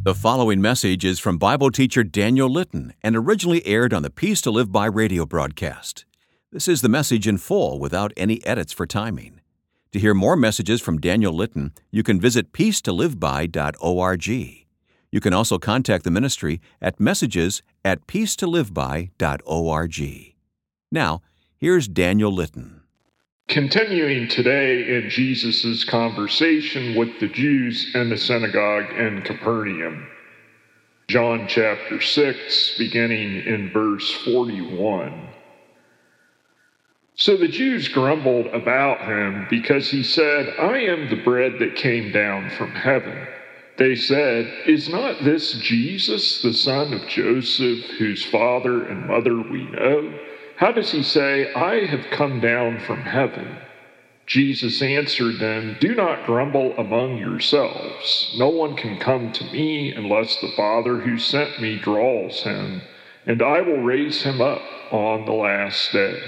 The following message is from Bible teacher Daniel Litton and originally aired on the Peace to Live By radio broadcast. This is the message in full without any edits for timing. To hear more messages from Daniel Litton, you can visit peacetoliveby.org. You can also contact the ministry at messages@peacetoliveby.org. Now, here's Daniel Litton. Continuing today in Jesus' conversation with the Jews in the synagogue in Capernaum. John chapter 6, beginning in verse 41. So the Jews grumbled about him because he said, "I am the bread that came down from heaven." They said, "Is not this Jesus, the son of Joseph, whose father and mother we know? How does he say, 'I have come down from heaven'?" Jesus answered them, "Do not grumble among yourselves. No one can come to me unless the Father who sent me draws him, and I will raise him up on the last day."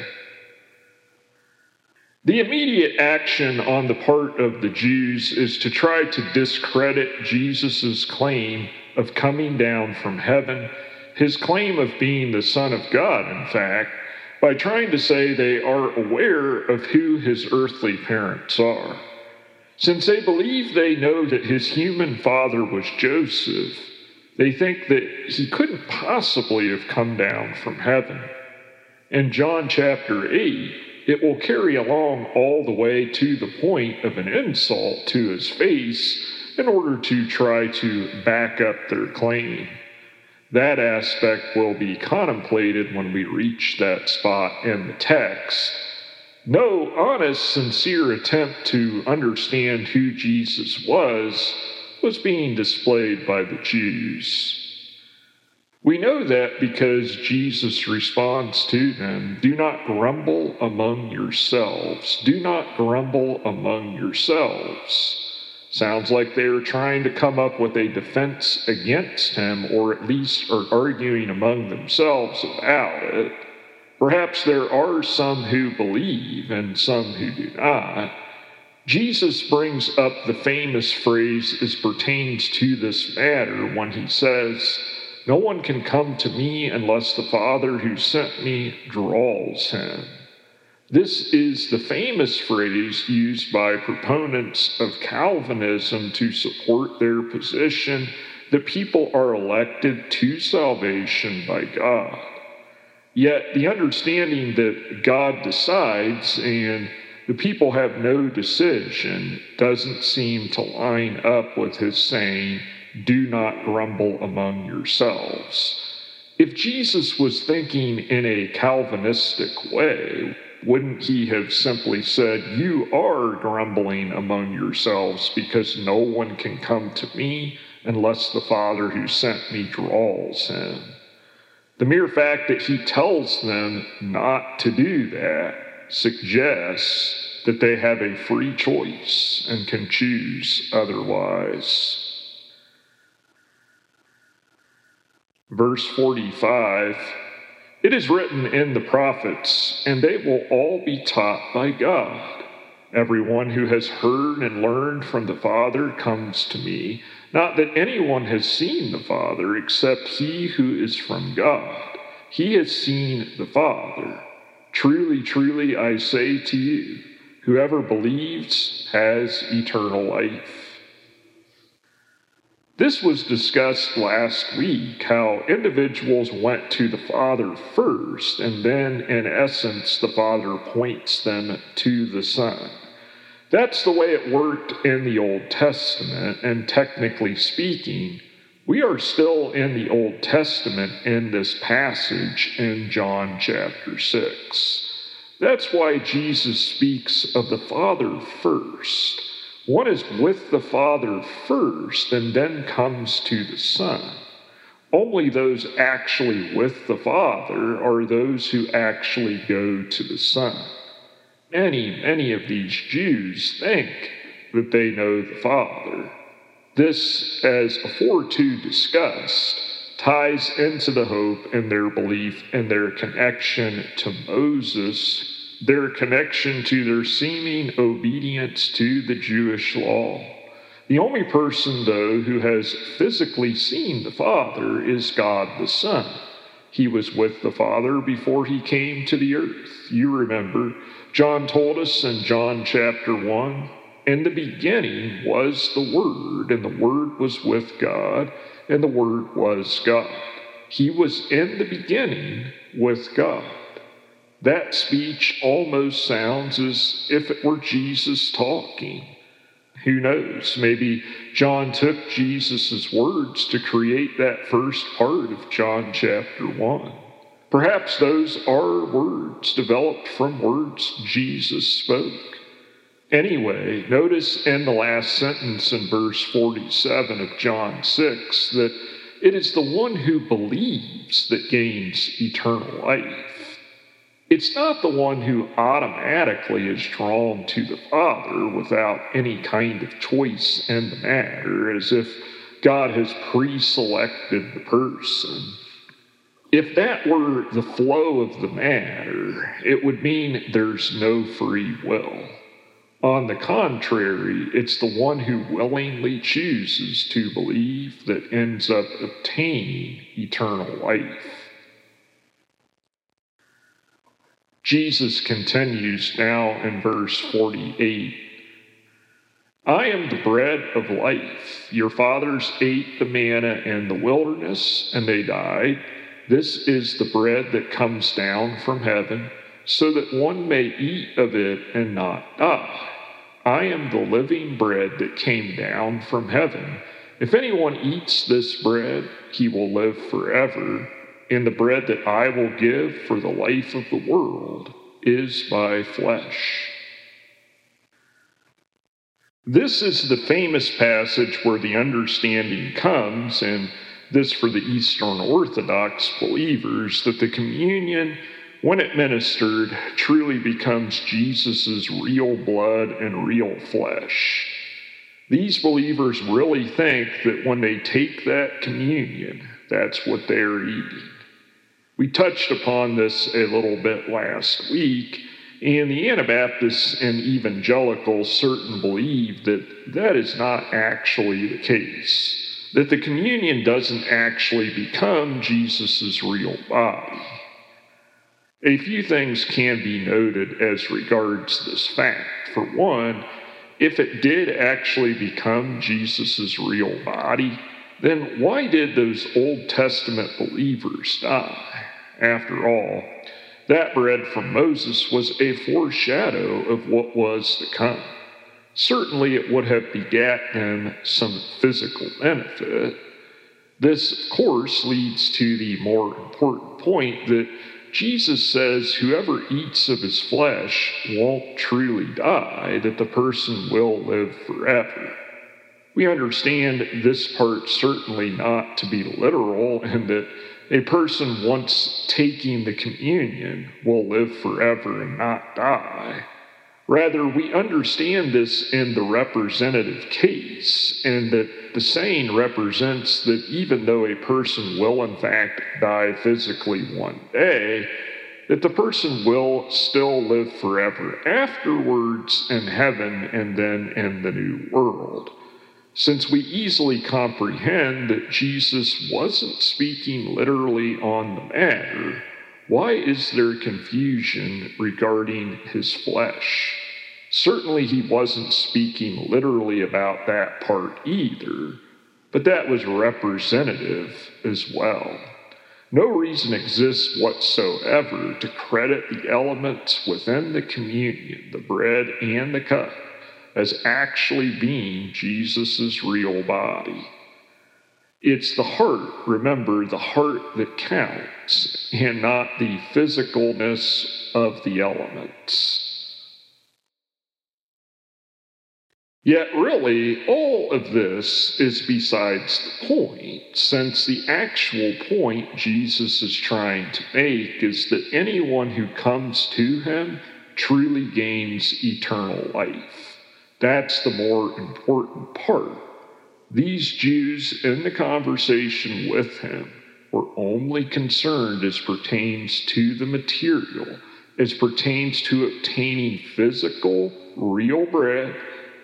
The immediate action on the part of the Jews is to try to discredit Jesus' claim of coming down from heaven, his claim of being the Son of God, in fact, by trying to say they are aware of who his earthly parents are. Since they believe they know that his human father was Joseph, they think that he couldn't possibly have come down from heaven. In John chapter 8, it will carry along all the way to the point of an insult to his face in order to try to back up their claim. That aspect will be contemplated when we reach that spot in the text. No honest, sincere attempt to understand who Jesus was being displayed by the Jews. We know that because Jesus responds to them, "Do not grumble among yourselves. Do not grumble among yourselves." Sounds like they are trying to come up with a defense against him, or at least are arguing among themselves about it. Perhaps there are some who believe and some who do not. Jesus brings up the famous phrase as pertains to this matter when he says, "No one can come to me unless the Father who sent me draws him." This is the famous phrase used by proponents of Calvinism to support their position that people are elected to salvation by God. Yet the understanding that God decides and the people have no decision doesn't seem to line up with his saying, "Do not grumble among yourselves." If Jesus was thinking in a Calvinistic way, wouldn't he have simply said, "You are grumbling among yourselves because no one can come to me unless the Father who sent me draws him"? The mere fact that he tells them not to do that suggests that they have a free choice and can choose otherwise. Verse 45, "It is written in the prophets, and they will all be taught by God. Everyone who has heard and learned from the Father comes to me. Not that anyone has seen the Father except he who is from God. He has seen the Father. Truly, truly, I say to you, whoever believes has eternal life." This was discussed last week, how individuals went to the Father first, and then, in essence, the Father points them to the Son. That's the way it worked in the Old Testament, and technically speaking, we are still in the Old Testament in this passage in John chapter 6. That's why Jesus speaks of the Father first. One is with the Father first and then comes to the Son. Only those actually with the Father are those who actually go to the Son. Many of these Jews think that they know the Father. This, as aforetime discussed, ties into the hope in their belief in their connection to Moses, their connection to their seeming obedience to the Jewish law. The only person, though, who has physically seen the Father is God the Son. He was with the Father before he came to the earth. You remember, John told us in John chapter 1, "In the beginning was the Word, and the Word was with God, and the Word was God. He was in the beginning with God." That speech almost sounds as if it were Jesus talking. Who knows? Maybe John took Jesus' words to create that first part of John chapter 1. Perhaps those are words developed from words Jesus spoke. Anyway, notice in the last sentence in verse 47 of John 6 that it is the one who believes that gains eternal life. It's not the one who automatically is drawn to the Father without any kind of choice in the matter, as if God has pre-selected the person. If that were the flow of the matter, it would mean there's no free will. On the contrary, it's the one who willingly chooses to believe that ends up obtaining eternal life. Jesus continues now in verse 48. "I am the bread of life. Your fathers ate the manna in the wilderness, and they died. This is the bread that comes down from heaven, so that one may eat of it and not die. I am the living bread that came down from heaven. If anyone eats this bread, he will live forever. And the bread that I will give for the life of the world is my flesh." This is the famous passage where the understanding comes, and this for the Eastern Orthodox believers, that the communion, when administered, truly becomes Jesus' real blood and real flesh. These believers really think that when they take that communion, that's what they're eating. We touched upon this a little bit last week, and the Anabaptists and evangelicals certainly believe that that is not actually the case, that the communion doesn't actually become Jesus' real body. A few things can be noted as regards this fact. For one, if it did actually become Jesus' real body, then why did those Old Testament believers die? After all, that bread from Moses was a foreshadow of what was to come. Certainly it would have begat them some physical benefit. This, of course, leads to the more important point that Jesus says whoever eats of his flesh won't truly die, that the person will live forever. We understand this part certainly not to be literal, and that a person once taking the communion will live forever and not die. Rather, we understand this in the representative case, and that the saying represents that even though a person will in fact die physically one day, that the person will still live forever afterwards in heaven and then in the new world. Since we easily comprehend that Jesus wasn't speaking literally on the matter, why is there confusion regarding his flesh? Certainly he wasn't speaking literally about that part either, but that was representative as well. No reason exists whatsoever to credit the elements within the communion, the bread and the cup, as actually being Jesus' real body. It's the heart, remember, the heart that counts, and not the physicalness of the elements. Yet really, all of this is besides the point, since the actual point Jesus is trying to make is that anyone who comes to him truly gains eternal life. That's the more important part. These Jews in the conversation with him were only concerned as pertains to the material, as pertains to obtaining physical, real bread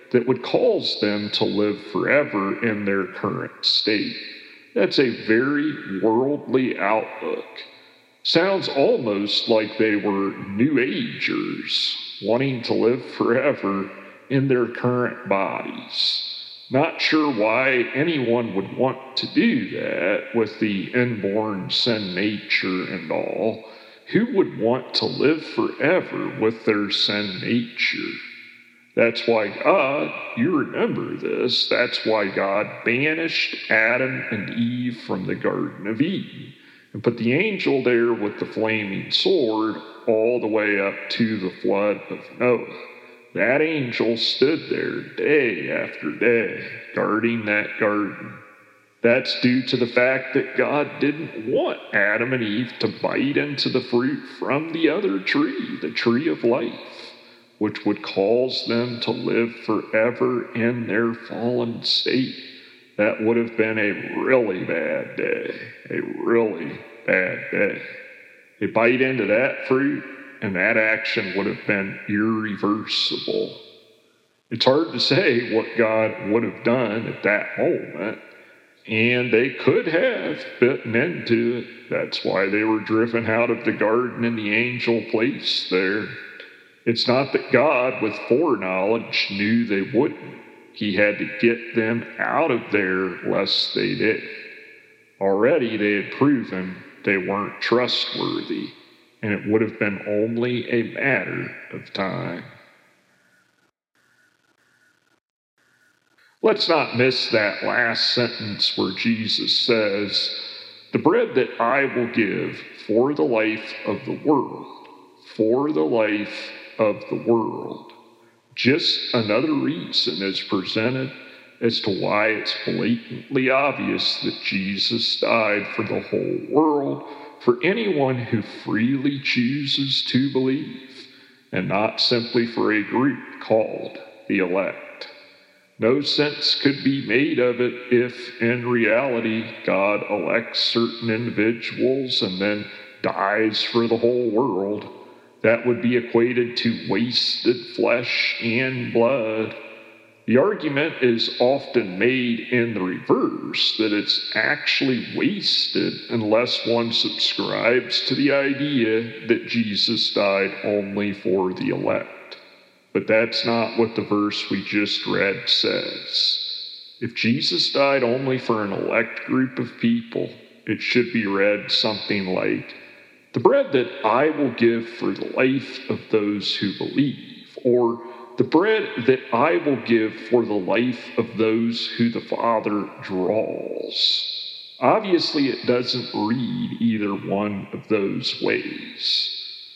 that would cause them to live forever in their current state. That's a very worldly outlook. Sounds almost like they were New Agers, wanting to live forever in their current bodies. Not sure why anyone would want to do that with the inborn sin nature and all. Who would want to live forever with their sin nature? That's why God, you remember this, that's why God banished Adam and Eve from the Garden of Eden and put the angel there with the flaming sword all the way up to the flood of Noah. That angel stood there day after day, guarding that garden. That's due to the fact that God didn't want Adam and Eve to bite into the fruit from the other tree, the tree of life, which would cause them to live forever in their fallen state. That would have been a really bad day, a really bad day. They bite into that fruit, and that action would have been irreversible. It's hard to say what God would have done at that moment, and they could have bitten into it. That's why they were driven out of the garden and the angel placed there. It's not that God, with foreknowledge, knew they wouldn't. He had to get them out of there lest they did. Already they had proven they weren't trustworthy, and it would have been only a matter of time. Let's not miss that last sentence where Jesus says, "The bread that I will give for the life of the world, for the life of the world." Just another reason is presented as to why it's blatantly obvious that Jesus died for the whole world, for anyone who freely chooses to believe, and not simply for a group called the elect. No sense could be made of it if, in reality, God elects certain individuals and then dies for the whole world. That would be equated to wasted flesh and blood. The argument is often made in the reverse, that it's actually wasted unless one subscribes to the idea that Jesus died only for the elect. But that's not what the verse we just read says. If Jesus died only for an elect group of people, it should be read something like, "The bread that I will give for the life of those who believe," or "The bread that I will give for the life of those who the Father draws." Obviously, it doesn't read either one of those ways.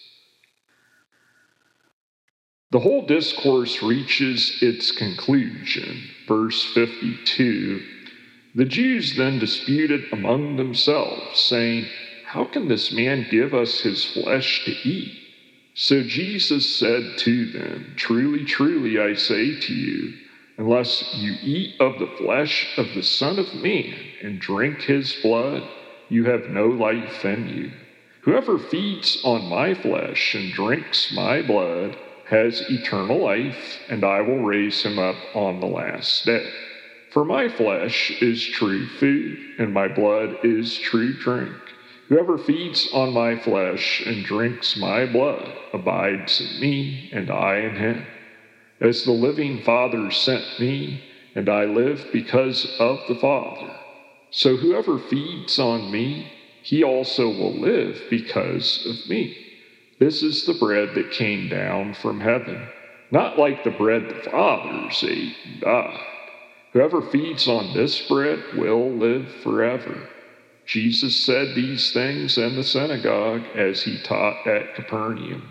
The whole discourse reaches its conclusion. Verse 52, "The Jews then disputed among themselves, saying, 'How can this man give us his flesh to eat?' So Jesus said to them, 'Truly, truly, I say to you, unless you eat of the flesh of the Son of Man and drink his blood, you have no life in you. Whoever feeds on my flesh and drinks my blood has eternal life, and I will raise him up on the last day. For my flesh is true food, and my blood is true drink. Whoever feeds on my flesh and drinks my blood abides in me, and I in him. As the living Father sent me, and I live because of the Father, so whoever feeds on me, he also will live because of me. This is the bread that came down from heaven, not like the bread the fathers ate and died. Whoever feeds on this bread will live forever." Jesus said these things in the synagogue as he taught at Capernaum.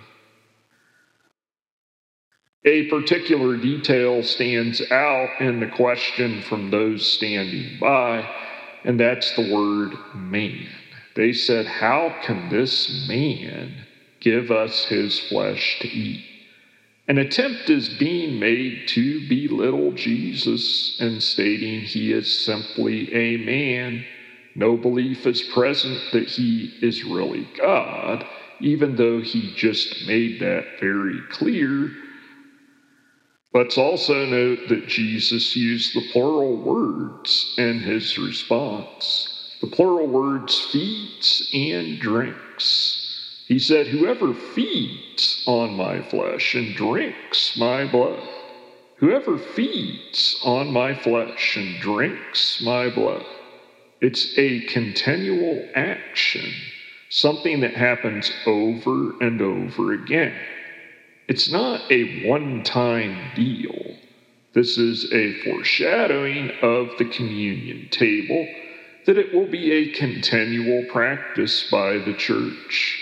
A particular detail stands out in the question from those standing by, and that's the word man. They said, "How can this man give us his flesh to eat?" An attempt is being made to belittle Jesus and stating he is simply a man. No belief is present that he is really God, even though he just made that very clear. Let's also note that Jesus used the plural words in his response. The plural words feeds and drinks. He said, "Whoever feeds on my flesh and drinks my blood, whoever feeds on my flesh and drinks my blood." It's a continual action, something that happens over and over again. It's not a one-time deal. This is a foreshadowing of the communion table, that it will be a continual practice by the church.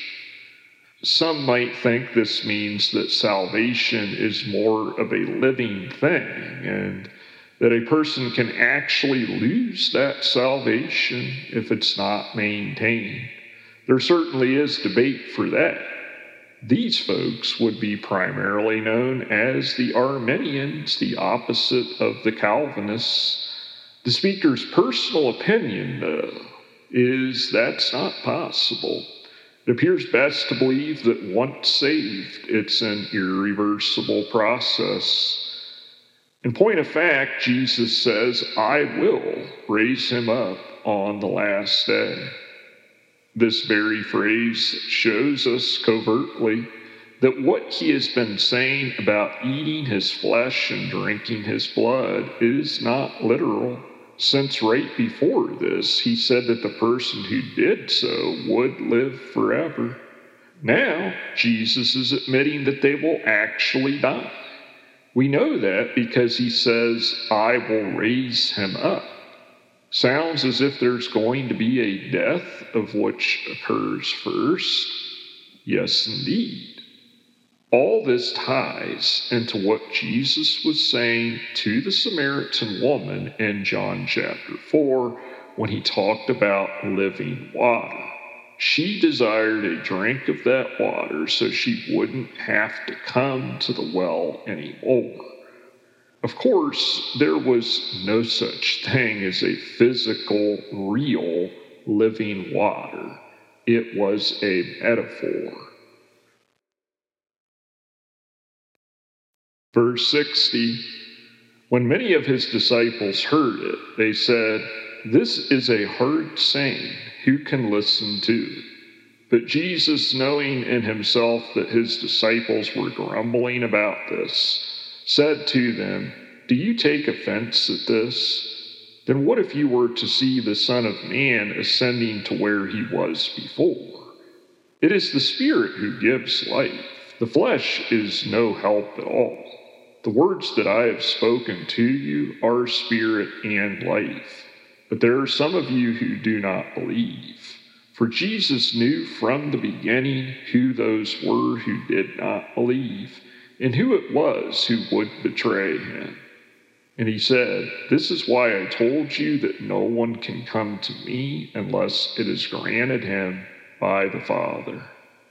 Some might think this means that salvation is more of a living thing, and that a person can actually lose that salvation if it's not maintained. There certainly is debate for that. These folks would be primarily known as the Arminians, the opposite of the Calvinists. The speaker's personal opinion, though, is that's not possible. It appears best to believe that once saved, it's an irreversible process. In point of fact, Jesus says, "I will raise him up on the last day." This very phrase shows us covertly that what he has been saying about eating his flesh and drinking his blood is not literal, since right before this he said that the person who did so would live forever. Now, Jesus is admitting that they will actually die. We know that because he says, "I will raise him up." Sounds as if there's going to be a death of which occurs first. Yes, indeed. All this ties into what Jesus was saying to the Samaritan woman in John chapter 4 when he talked about living water. She desired a drink of that water so she wouldn't have to come to the well anymore. Of course, there was no such thing as a physical, real, living water. It was a metaphor. Verse 60, when many of his disciples heard it, they said, "This is a hard saying. Who can listen to it?" But Jesus, knowing in himself that his disciples were grumbling about this, said to them, "Do you take offense at this? Then what if you were to see the Son of Man ascending to where he was before? It is the Spirit who gives life. The flesh is no help at all. The words that I have spoken to you are spirit and life. But there are some of you who do not believe." For Jesus knew from the beginning who those were who did not believe, and who it was who would betray him. And he said, "This is why I told you that no one can come to me unless it is granted him by the Father."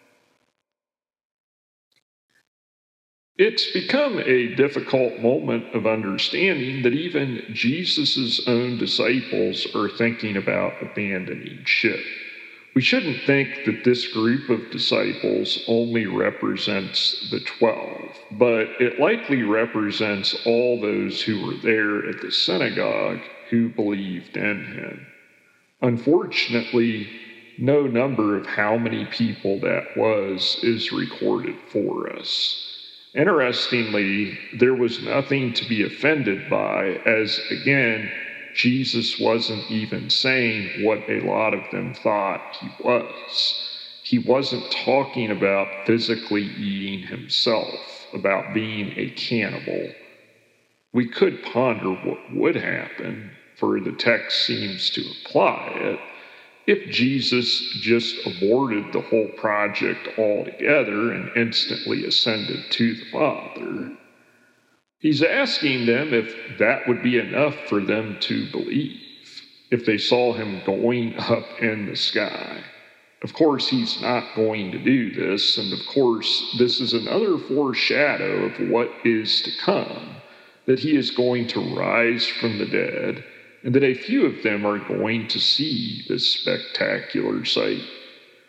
It's become a difficult moment of understanding that even Jesus' own disciples are thinking about abandoning ship. We shouldn't think that this group of disciples only represents the 12, but it likely represents all those who were there at the synagogue who believed in him. Unfortunately, no number of how many people that was is recorded for us. Interestingly, there was nothing to be offended by, as again, Jesus wasn't even saying what a lot of them thought he was. He wasn't talking about physically eating himself, about being a cannibal. We could ponder what would happen, for the text seems to imply it, if Jesus just aborted the whole project altogether and instantly ascended to the Father. He's asking them if that would be enough for them to believe, if they saw him going up in the sky. Of course, he's not going to do this, and of course, this is another foreshadow of what is to come, that he is going to rise from the dead, and that a few of them are going to see this spectacular sight.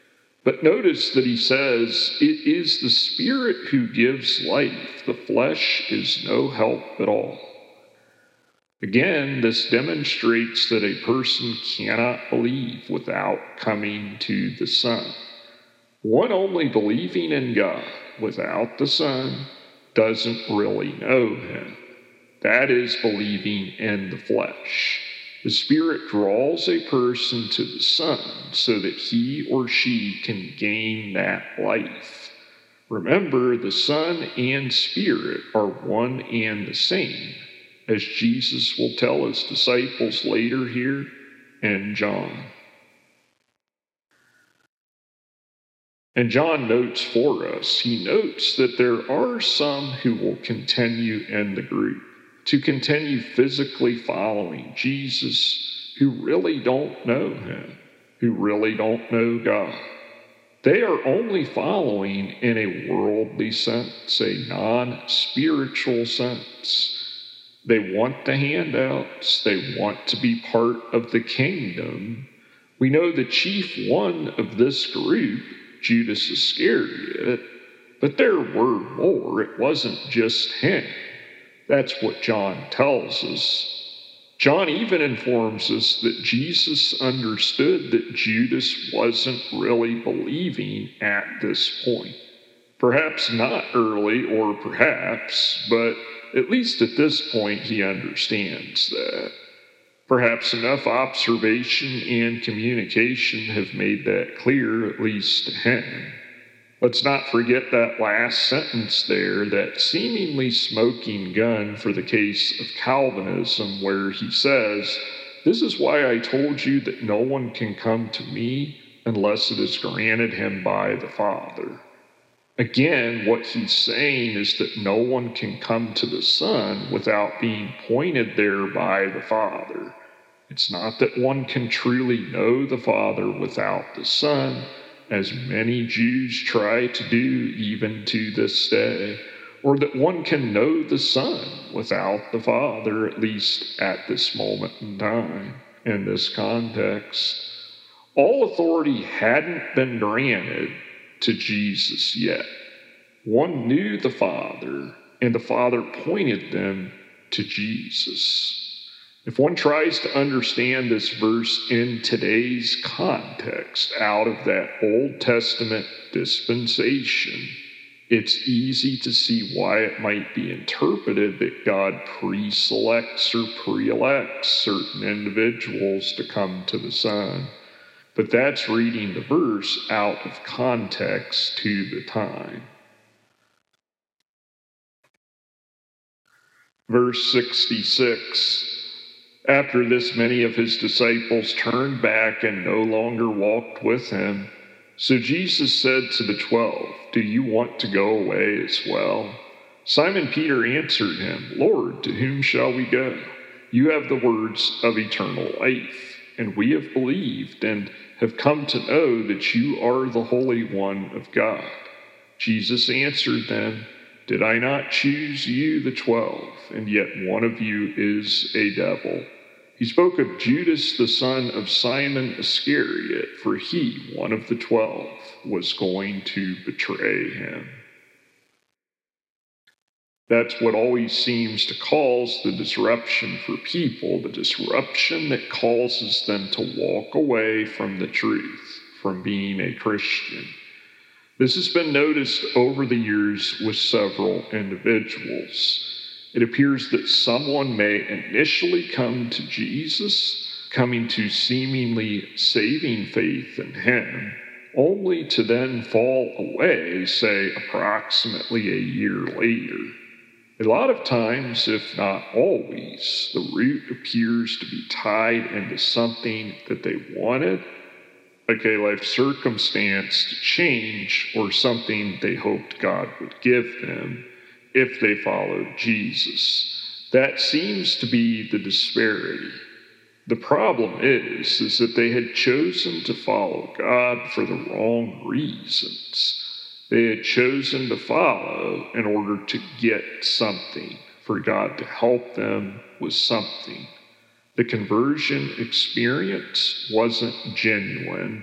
But notice that he says, it is the Spirit who gives life. The flesh is no help at all. Again, this demonstrates that a person cannot believe without coming to the Son. One only believing in God without the Son doesn't really know him. That is believing in the flesh. The Spirit draws a person to the Son so that he or she can gain that life. Remember, the Son and Spirit are one and the same, as Jesus will tell his disciples later here in John. And John notes for us, he notes that there are some who will continue in the group, to continue physically following Jesus, who really don't know him, who really don't know God. They are only following in a worldly sense, a non-spiritual sense. They want the handouts. They want to be part of the kingdom. We know the chief one of this group, Judas Iscariot, but there were more. It wasn't just him. That's what John tells us. John even informs us that Jesus understood that Judas wasn't really believing at this point. Perhaps not early, or perhaps, but at least at this point he understands that. Perhaps enough observation and communication have made that clear, at least to him. Let's not forget that last sentence there, that seemingly smoking gun for the case of Calvinism, where he says, "This is why I told you that no one can come to me unless it is granted him by the Father." Again, what he's saying is that no one can come to the Son without being pointed there by the Father. It's not that one can truly know the Father without the Son, as many Jews try to do even to this day, or that one can know the Son without the Father, at least at this moment in time, in this context. All authority hadn't been granted to Jesus yet. One knew the Father, and the Father pointed them to Jesus. If one tries to understand this verse in today's context, out of that Old Testament dispensation, it's easy to see why it might be interpreted that God pre-selects or pre-elects certain individuals to come to the Son. But that's reading the verse out of context to the time. Verse 66. After this, many of his disciples turned back and no longer walked with him. So Jesus said to the 12, "Do you want to go away as well?" Simon Peter answered him, "Lord, to whom shall we go? You have the words of eternal life, and we have believed and have come to know that you are the Holy One of God." Jesus answered them, "Did I not choose you, the 12, and yet one of you is a devil?" He spoke of Judas, the son of Simon Iscariot, for he, one of the 12, was going to betray him. That's what always seems to cause the disruption for people, the disruption that causes them to walk away from the truth, from being a Christian. This has been noticed over the years with several individuals. It appears that someone may initially come to Jesus, coming to seemingly saving faith in him, only to then fall away, say, approximately a year later. A lot of times, if not always, the root appears to be tied into something that they wanted, like a life circumstance to change, or something they hoped God would give them if they followed Jesus. That seems to be the disparity. The problem is that they had chosen to follow God for the wrong reasons. They had chosen to follow in order to get something, for God to help them with something. The conversion experience wasn't genuine.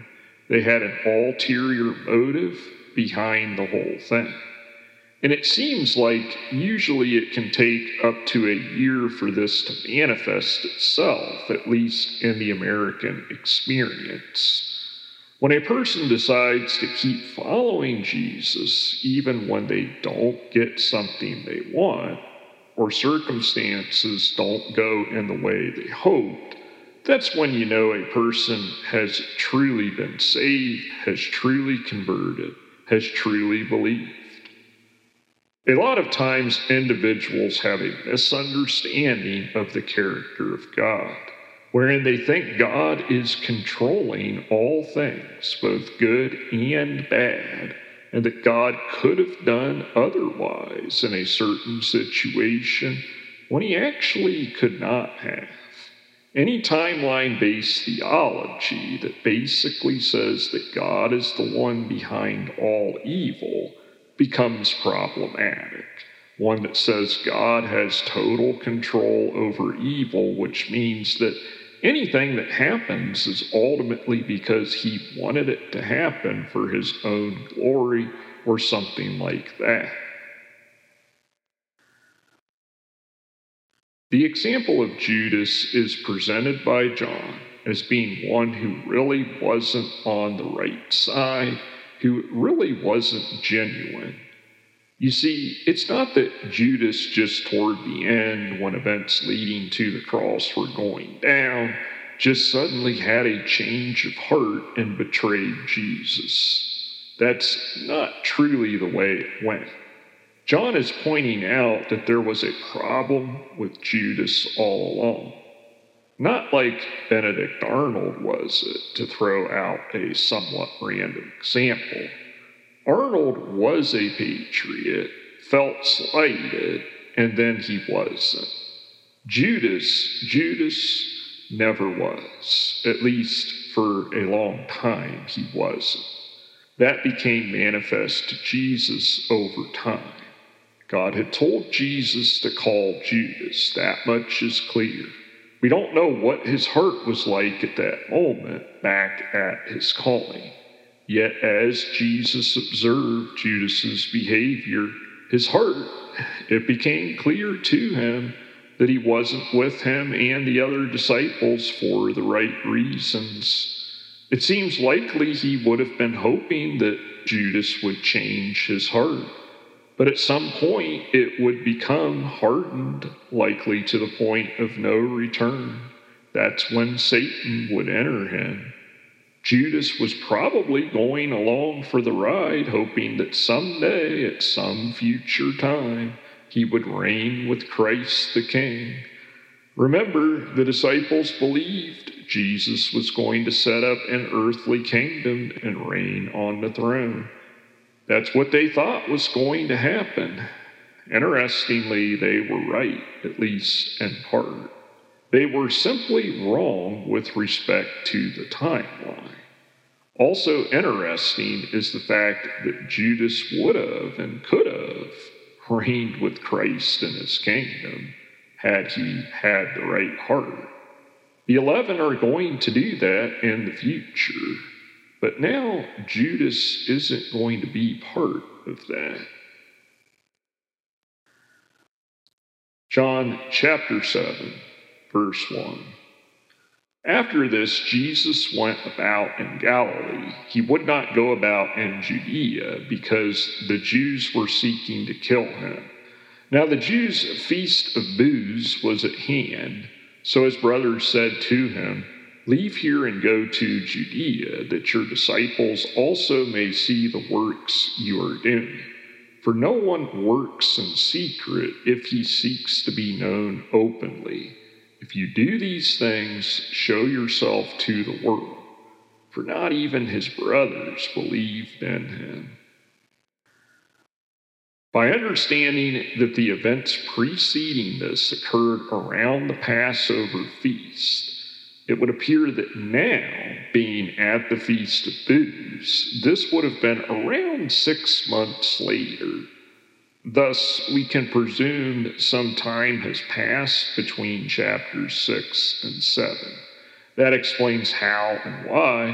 They had an ulterior motive behind the whole thing. And it seems like usually it can take up to a year for this to manifest itself, at least in the American experience. When a person decides to keep following Jesus, even when they don't get something they want, or circumstances don't go in the way they hoped, that's when you know a person has truly been saved, has truly converted, has truly believed. A lot of times, individuals have a misunderstanding of the character of God, wherein they think God is controlling all things, both good and bad, and that God could have done otherwise in a certain situation when he actually could not have. Any timeline-based theology that basically says that God is the one behind all evil becomes problematic. One that says God has total control over evil, which means that anything that happens is ultimately because he wanted it to happen for his own glory or something like that. The example of Judas is presented by John as being one who really wasn't on the right side, who really wasn't genuine. You see, it's not that Judas just toward the end, when events leading to the cross were going down, just suddenly had a change of heart and betrayed Jesus. That's not truly the way it went. John is pointing out that there was a problem with Judas all along. Not like Benedict Arnold was it, to throw out a somewhat random example. Arnold was a patriot, felt slighted, and then he wasn't. Judas never was. At least for a long time, he wasn't. That became manifest to Jesus over time. God had told Jesus to call Judas. That much is clear. We don't know what his heart was like at that moment back at his calling. Yet as Jesus observed Judas's behavior, his heart, it became clear to him that he wasn't with him and the other disciples for the right reasons. It seems likely he would have been hoping that Judas would change his heart. But at some point, it would become hardened, likely to the point of no return. That's when Satan would enter him. Judas was probably going along for the ride, hoping that someday, at some future time, he would reign with Christ the King. Remember, the disciples believed Jesus was going to set up an earthly kingdom and reign on the throne. That's what they thought was going to happen. Interestingly, they were right, at least in part. They were simply wrong with respect to the timeline. Also interesting is the fact that Judas would have and could have reigned with Christ in his kingdom had he had the right heart. The 11 are going to do that in the future. But now Judas isn't going to be part of that. John chapter 7, verse 1. After this, Jesus went about in Galilee. He would not go about in Judea because the Jews were seeking to kill him. Now the Jews' feast of booths was at hand, so his brothers said to him, "Leave here and go to Judea, that your disciples also may see the works you are doing. For no one works in secret if he seeks to be known openly. If you do these things, show yourself to the world." For not even his brothers believed in him. By understanding that the events preceding this occurred around the Passover feast, it would appear that now, being at the Feast of Booths, this would have been around 6 months later. Thus, we can presume that some time has passed between chapters 6 and 7. That explains how and why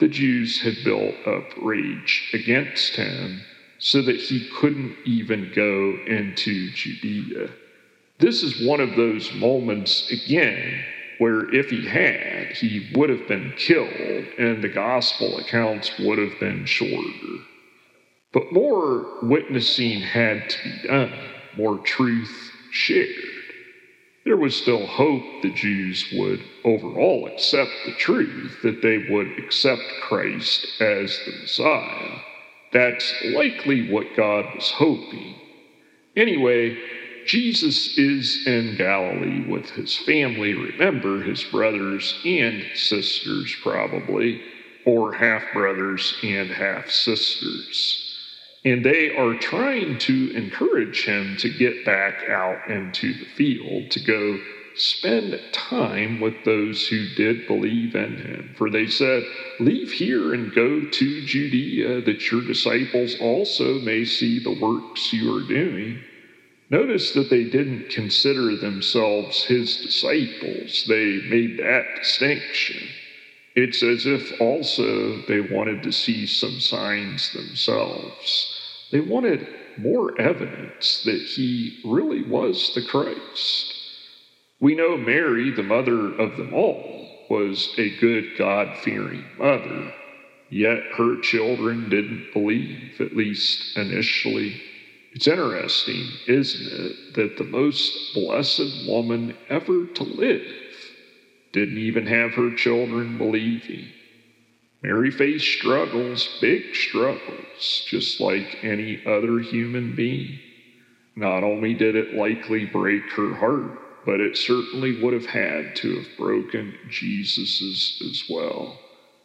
the Jews had built up rage against him so that he couldn't even go into Judea. This is one of those moments, again, where if he had, he would have been killed and the gospel accounts would have been shorter. But more witnessing had to be done, more truth shared. There was still hope the Jews would overall accept the truth, that they would accept Christ as the Messiah. That's likely what God was hoping. Anyway, Jesus is in Galilee with his family. Remember, his brothers and sisters probably, or half-brothers and half-sisters. And they are trying to encourage him to get back out into the field, to go spend time with those who did believe in him. For they said, "Leave here and go to Judea, that your disciples also may see the works you are doing." Notice that they didn't consider themselves his disciples. They made that distinction. It's as if also they wanted to see some signs themselves. They wanted more evidence that he really was the Christ. We know Mary, the mother of them all, was a good God-fearing mother, yet her children didn't believe, at least initially. It's interesting, isn't it, that the most blessed woman ever to live didn't even have her children believing. Mary faced struggles, big struggles, just like any other human being. Not only did it likely break her heart, but it certainly would have had to have broken Jesus's as well.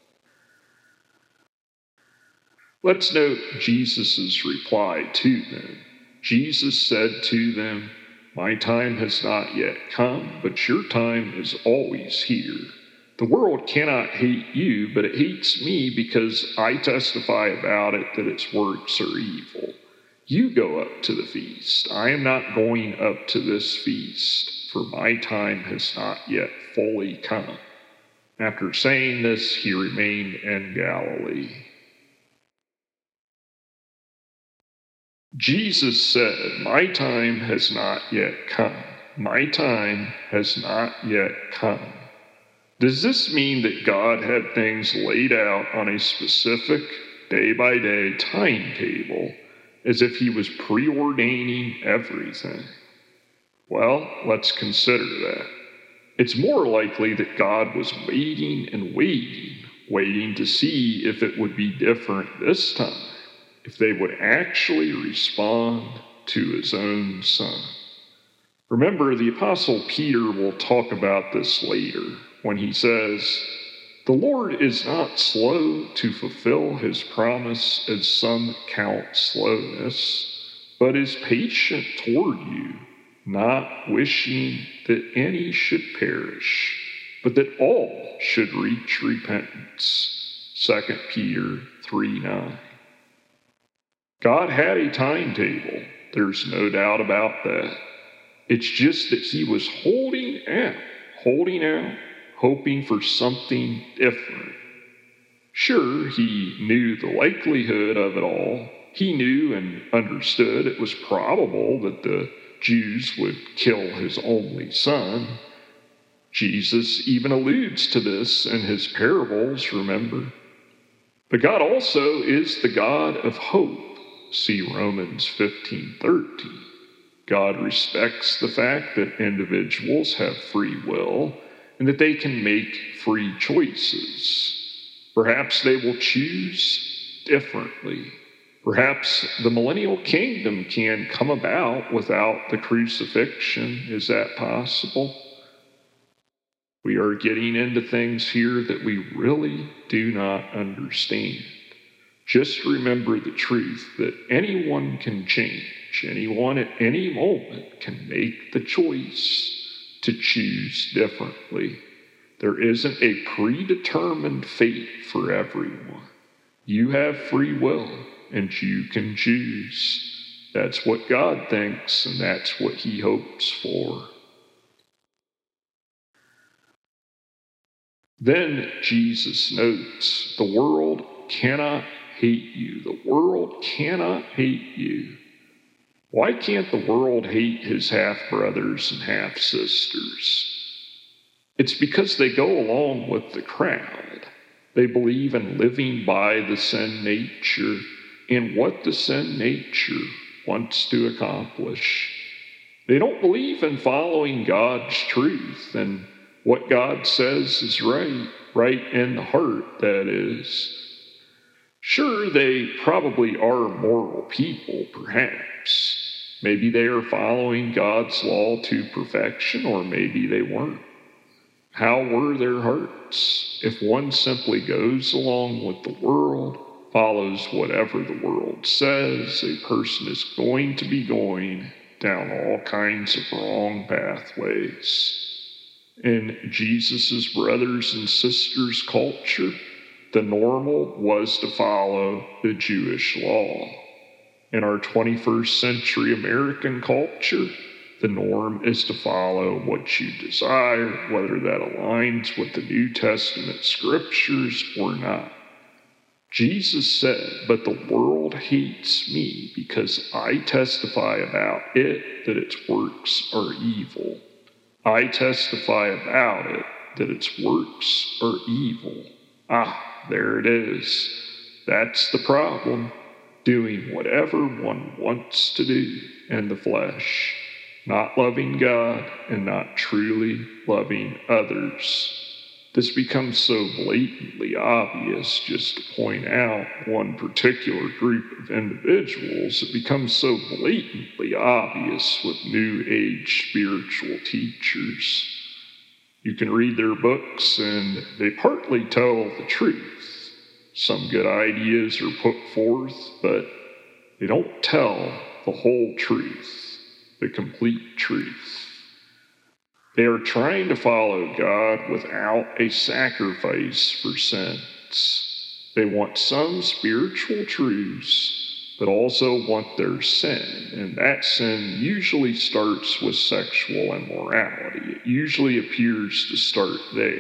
Let's note Jesus's reply to them. Jesus said to them, "My time has not yet come, but your time is always here. The world cannot hate you, but it hates me because I testify about it that its works are evil. You go up to the feast. I am not going up to this feast, for my time has not yet fully come." After saying this, he remained in Galilee. Jesus said, "My time has not yet come. My time has not yet come." Does this mean that God had things laid out on a specific day-by-day timetable, as if he was preordaining everything? Well, let's consider that. It's more likely that God was waiting and waiting to see if it would be different this time, if they would actually respond to his own Son. Remember, the Apostle Peter will talk about this later when he says, "The Lord is not slow to fulfill his promise, as some count slowness, but is patient toward you, not wishing that any should perish, but that all should reach repentance." 2 Peter 3:9. God had a timetable. There's no doubt about that. It's just that he was holding out, hoping for something different. Sure, he knew the likelihood of it all. He knew and understood it was probable that the Jews would kill his only son. Jesus even alludes to this in his parables, remember? But God also is the God of hope. See Romans 15:13. God respects the fact that individuals have free will and that they can make free choices. Perhaps they will choose differently. Perhaps the millennial kingdom can come about without the crucifixion. Is that possible? We are getting into things here that we really do not understand. Just remember the truth that anyone can change. Anyone at any moment can make the choice to choose differently. There isn't a predetermined fate for everyone. You have free will, and you can choose. That's what God thinks, and that's what he hopes for. Then Jesus notes, the world cannot hate you. The world cannot hate you. Why can't the world hate his half-brothers and half-sisters? It's because they go along with the crowd. They believe in living by the sin nature and what the sin nature wants to accomplish. They don't believe in following God's truth and what God says is right in the heart, that is. Sure, they probably are moral people, perhaps. Maybe they are following God's law to perfection, or maybe they weren't. How were their hearts? If one simply goes along with the world, follows whatever the world says, a person is going to be going down all kinds of wrong pathways. In Jesus' brothers and sisters' culture, the normal was to follow the Jewish law. In our 21st century American culture, the norm is to follow what you desire, whether that aligns with the New Testament scriptures or not. Jesus said, but the world hates me because I testify about it that its works are evil. I testify about it that its works are evil. There it is. That's the problem. Doing whatever one wants to do in the flesh. Not loving God and not truly loving others. This becomes so blatantly obvious, just to point out one particular group of individuals. It becomes so blatantly obvious with New Age spiritual teachers. You can read their books and they partly tell the truth. Some good ideas are put forth, but they don't tell the whole truth, the complete truth. They are trying to follow God without a sacrifice for sins. They want some spiritual truths, but also want their sin. And that sin usually starts with sexual immorality. It usually appears to start there.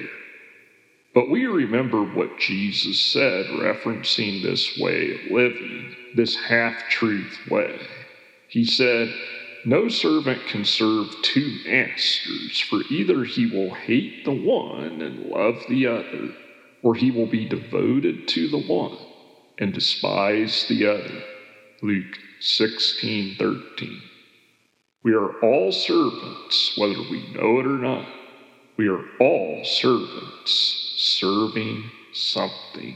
But we remember what Jesus said referencing this way of living, this half-truth way. He said, no servant can serve two masters, for either he will hate the one and love the other, or he will be devoted to the one and despise the other. Luke 16:13. We are all servants, whether we know it or not. We are all servants, serving something.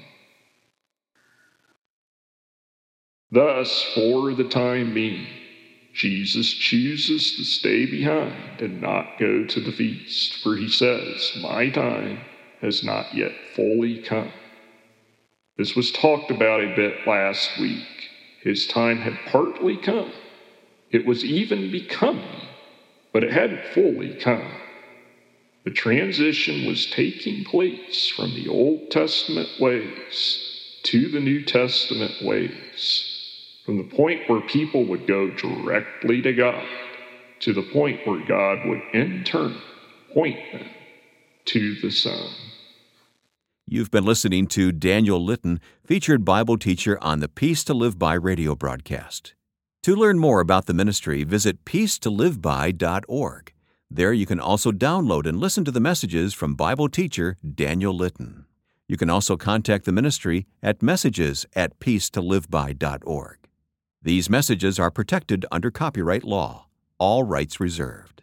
Thus, for the time being, Jesus chooses to stay behind and not go to the feast, for he says, my time has not yet fully come. This was talked about a bit last week. His time had partly come. It was even becoming, but it hadn't fully come. The transition was taking place from the Old Testament ways to the New Testament ways. From the point where people would go directly to God, to the point where God would in turn point them to the Son. You've been listening to Daniel Litton, featured Bible teacher on the Peace to Live By radio broadcast. To learn more about the ministry, visit peacetoliveby.org. There you can also download and listen to the messages from Bible teacher Daniel Litton. You can also contact the ministry at messages@peacetoliveby.org. These messages are protected under copyright law. All rights reserved.